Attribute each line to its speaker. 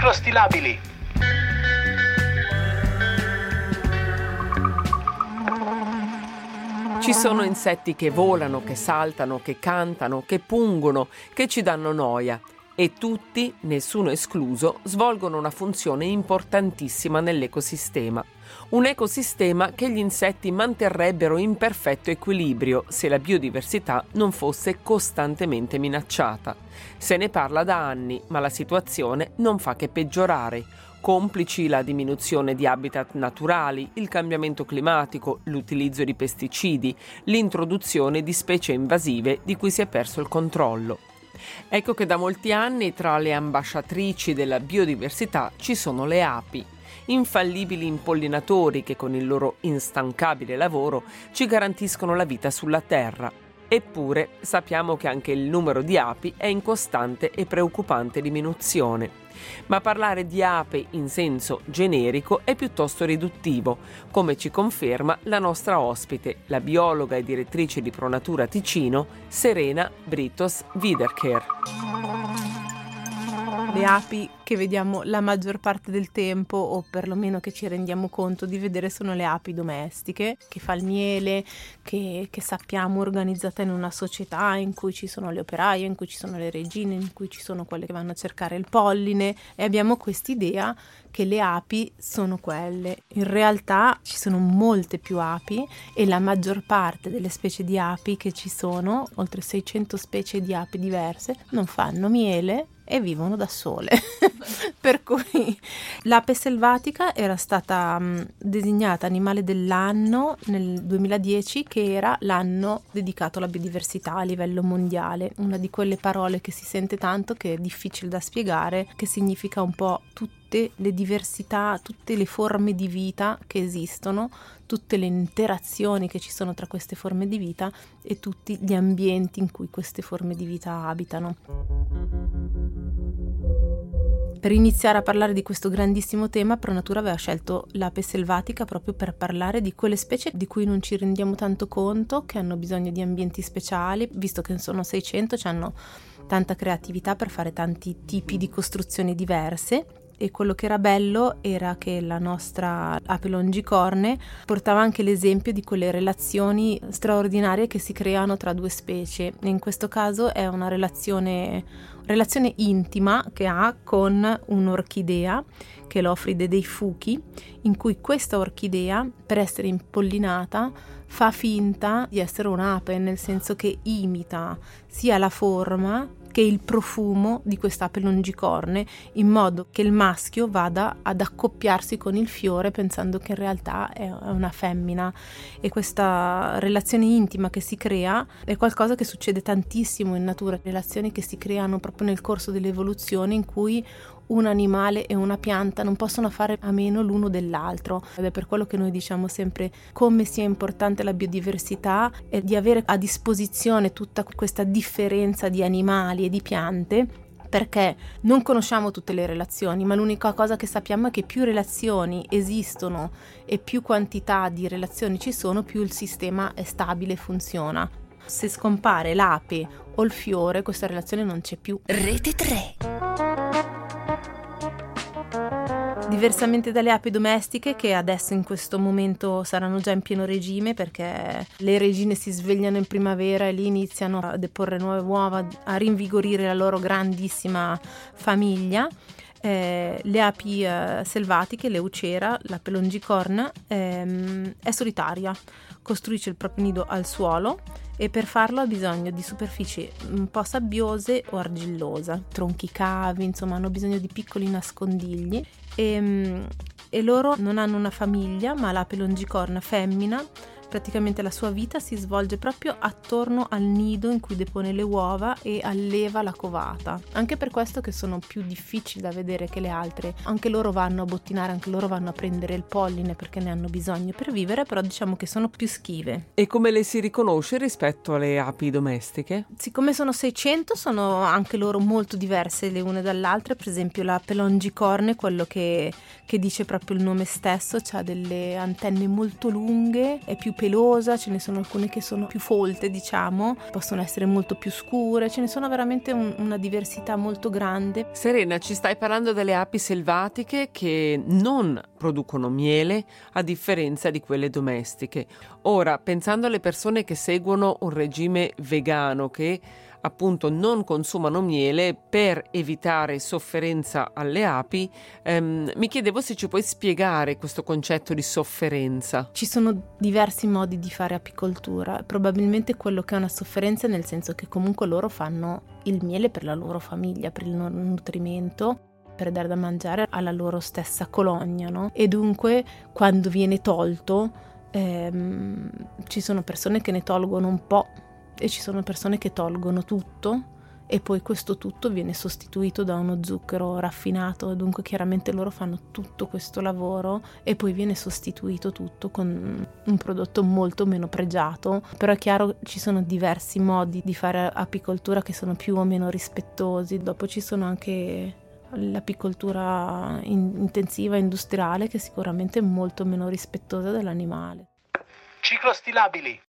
Speaker 1: microstilabili.
Speaker 2: Ci sono insetti che volano, che saltano, che cantano, che pungono, che ci danno noia e tutti, nessuno escluso, svolgono una funzione importantissima nell'ecosistema. Un ecosistema che gli insetti manterrebbero in perfetto equilibrio se la biodiversità non fosse costantemente minacciata. Se ne parla da anni, ma la situazione non fa che peggiorare. Complici la diminuzione di habitat naturali, il cambiamento climatico, l'utilizzo di pesticidi, l'introduzione di specie invasive di cui si è perso il controllo. Ecco che da molti anni tra le ambasciatrici della biodiversità ci sono le api, infallibili impollinatori che con il loro instancabile lavoro ci garantiscono la vita sulla Terra. Eppure sappiamo che anche il numero di api è in costante e preoccupante diminuzione. Ma parlare di ape in senso generico è piuttosto riduttivo, come ci conferma la nostra ospite, la biologa e direttrice di Pronatura Ticino, Serena Britos Wiederkehr.
Speaker 3: Le api che vediamo la maggior parte del tempo, o perlomeno che ci rendiamo conto di vedere, sono le api domestiche, che fa il miele, che sappiamo organizzata in una società in cui ci sono le operaie, in cui ci sono le regine, in cui ci sono quelle che vanno a cercare il polline, e abbiamo quest'idea che le api sono quelle. In realtà ci sono molte più api e la maggior parte delle specie di api che ci sono, oltre 600 specie di api diverse, non fanno miele e vivono da sole. Per cui l'ape selvatica era stata designata animale dell'anno nel 2010, che era l'anno dedicato alla biodiversità a livello mondiale. Una di quelle parole che si sente tanto, che è difficile da spiegare, che significa un po' tutte le diversità, tutte le forme di vita che esistono, tutte le interazioni che ci sono tra queste forme di vita e tutti gli ambienti in cui queste forme di vita abitano. Per iniziare a parlare di questo grandissimo tema, Pronatura aveva scelto l'ape selvatica proprio per parlare di quelle specie di cui non ci rendiamo tanto conto, che hanno bisogno di ambienti speciali, visto che sono 600, hanno tanta creatività per fare tanti tipi di costruzioni diverse. E quello che era bello era che la nostra ape longicorne portava anche l'esempio di quelle relazioni straordinarie che si creano tra due specie. E in questo caso è una relazione intima che ha con un'orchidea, che è l'Ophride dei fuchi, in cui questa orchidea, per essere impollinata, fa finta di essere un'ape, nel senso che imita sia la forma che il profumo di quest'ape longicorne, in modo che il maschio vada ad accoppiarsi con il fiore pensando che in realtà è una femmina. E questa relazione intima che si crea è qualcosa che succede tantissimo in natura, relazioni che si creano proprio nel corso dell'evoluzione, in cui un animale e una pianta non possono fare a meno l'uno dell'altro, ed è per quello che noi diciamo sempre come sia importante la biodiversità e di avere a disposizione tutta questa differenza di animali e di piante, perché non conosciamo tutte le relazioni, ma l'unica cosa che sappiamo è che più relazioni esistono e più quantità di relazioni ci sono, più il sistema è stabile e funziona. Se scompare l'ape o il fiore, questa relazione non c'è più.
Speaker 4: Rete 3.
Speaker 3: Diversamente dalle api domestiche, che adesso in questo momento saranno già in pieno regime, perché le regine si svegliano in primavera e lì iniziano a deporre nuove uova, a rinvigorire la loro grandissima famiglia. Le api selvatiche, l'eucera, l'ape longicorna, è solitaria, costruisce il proprio nido al suolo e per farlo ha bisogno di superfici un po' sabbiose o argillosa, tronchi cavi, insomma hanno bisogno di piccoli nascondigli e loro non hanno una famiglia, ma l'ape longicorna femmina praticamente la sua vita si svolge proprio attorno al nido in cui depone le uova e alleva la covata. Anche per questo che sono più difficili da vedere che le altre. Anche loro vanno a bottinare, anche loro vanno a prendere il polline perché ne hanno bisogno per vivere, però diciamo che sono più schive.
Speaker 2: E come le si riconosce rispetto alle api domestiche?
Speaker 3: Siccome sono 600, sono anche loro molto diverse le une dall'altra. Per esempio l'ape longicorne, quello che dice proprio il nome stesso, ha delle antenne molto lunghe, è più pelosa, ce ne sono alcune che sono più folte, diciamo, possono essere molto più scure, ce ne sono veramente una diversità molto grande.
Speaker 2: Serena, ci stai parlando delle api selvatiche che non producono miele a differenza di quelle domestiche. Ora, pensando alle persone che seguono un regime vegano, che appunto non consumano miele per evitare sofferenza alle api, mi chiedevo se ci puoi spiegare questo concetto di sofferenza.
Speaker 3: Ci sono diversi modi di fare apicoltura, probabilmente quello che è una sofferenza nel senso che comunque loro fanno il miele per la loro famiglia, per il loro nutrimento, per dare da mangiare alla loro stessa colonia, no? E dunque quando viene tolto ci sono persone che ne tolgono un po' e ci sono persone che tolgono tutto e poi questo tutto viene sostituito da uno zucchero raffinato e dunque chiaramente loro fanno tutto questo lavoro e poi viene sostituito tutto con un prodotto molto meno pregiato. Però è chiaro, ci sono diversi modi di fare apicoltura che sono più o meno rispettosi. Dopo ci sono anche l'apicoltura intensiva industriale che sicuramente è molto meno rispettosa dell'animale.
Speaker 1: Ciclostilabili.